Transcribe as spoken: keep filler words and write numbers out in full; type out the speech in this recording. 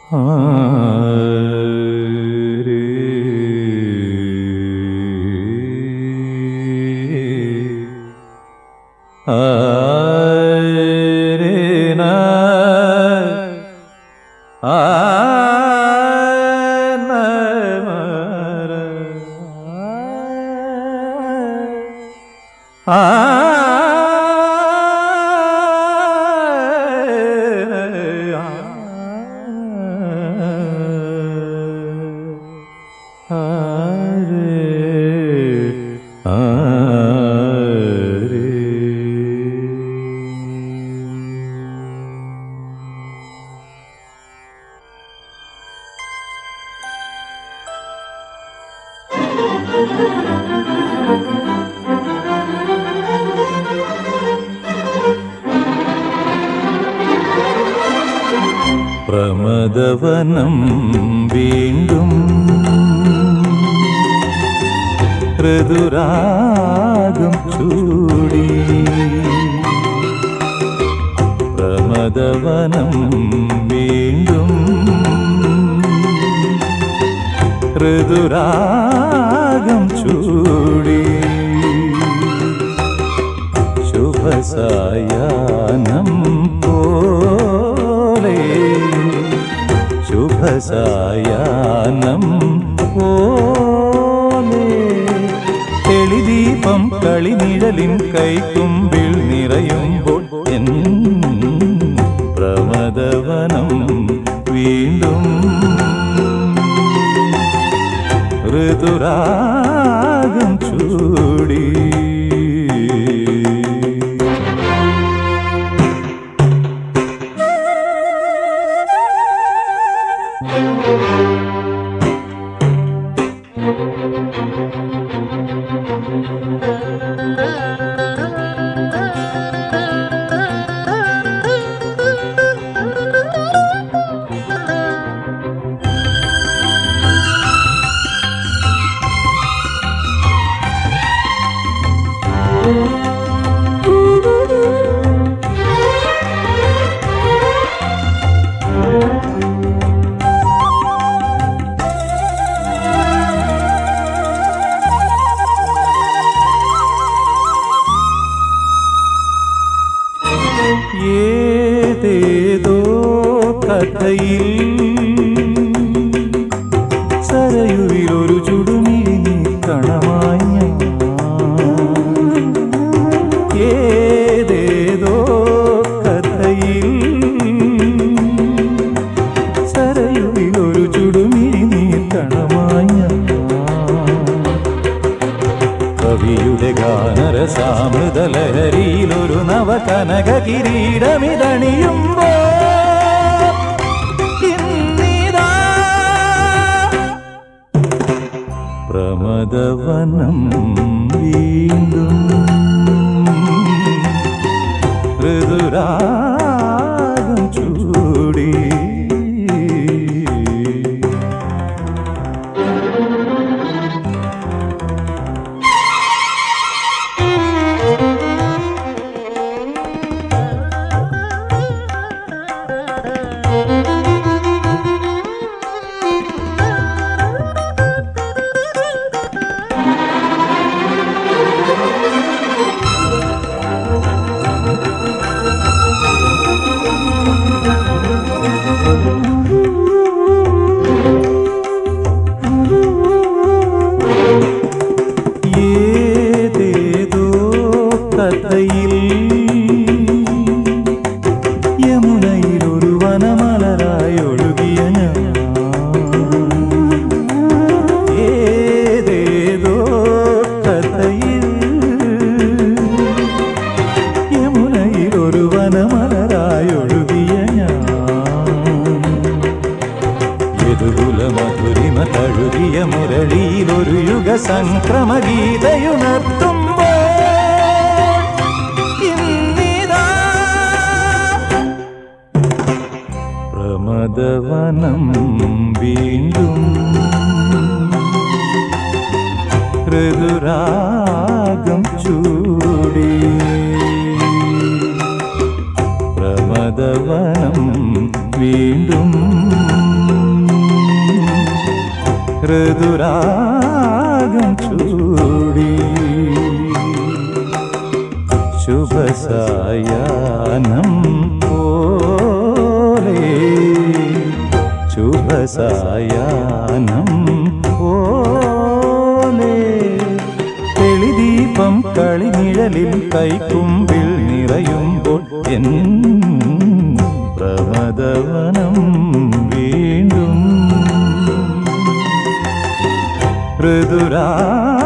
പ്രമദവനം വീണ്ടും ഋതുരാഗം ചൂടി. പ്രമദവനം വീണ്ടും ഋതുരാഗം ചൂടി. ശുഭസായാഹ്നം പോലെ ശുഭസായാഹ്നം പോലെ തെളിദീപം കളിനിഴലിൻ കൈക്കുമ്പിൽ നിറയുമ്പോൾ എൻ പ്രമദവനം വീണ്ടും ഋതുരാഗം ചൂടി. ഏതേതോ കഥയിൽ സരയുവിലൊരു ചുടുമിഴി നീക്കണമായി ഞാൻ. ഏതേതോ കഥയിൽ സരയുവിലൊരു ചുടുമിഴി നീക്കണമായി ഞാൻ. കവിയുടെ ഗാനരസാമൃതലഹരിയിലൊരു നവകനക കിരീടമിതണിയുമ്പോ ഇന്നിതാ പ്രമദവനം വീണ്ടും ഋതുരാഗം ചൂടി. ഏതേതോ കഥയിൽ യമുനയിലൊരു വനമലരായി ഒഴുകിയ ഞാൻ. ഏതേതോ കഥയിൽ യമുനയിലൊരു വനമലരായി ഒഴുകിയ ഞാൻ. യദുകുല മധുരിമ തഴുകിയ മുരളിയിലൊരു യുഗ സംക്രമ ഗീതയുണർത്തുമ്പോൾ ഇന്നിതാ പ്രമദവനം വീണ്ടും ഋതുരാഗം ചൂടി. പ്രമദവനം വീണ്ടും ഋതുരാഗം ചൂടി ശുഭസായാഹ്നം പോലെ ശുഭസായാഹ്നം പോലെ തെളിദീപം കളിനിഴലിൽ കൈക്കുമ്പിൽ നിറയുമ്പോൾ എൻ പ്രമദവനം വീണ്ടും ഋതുരാ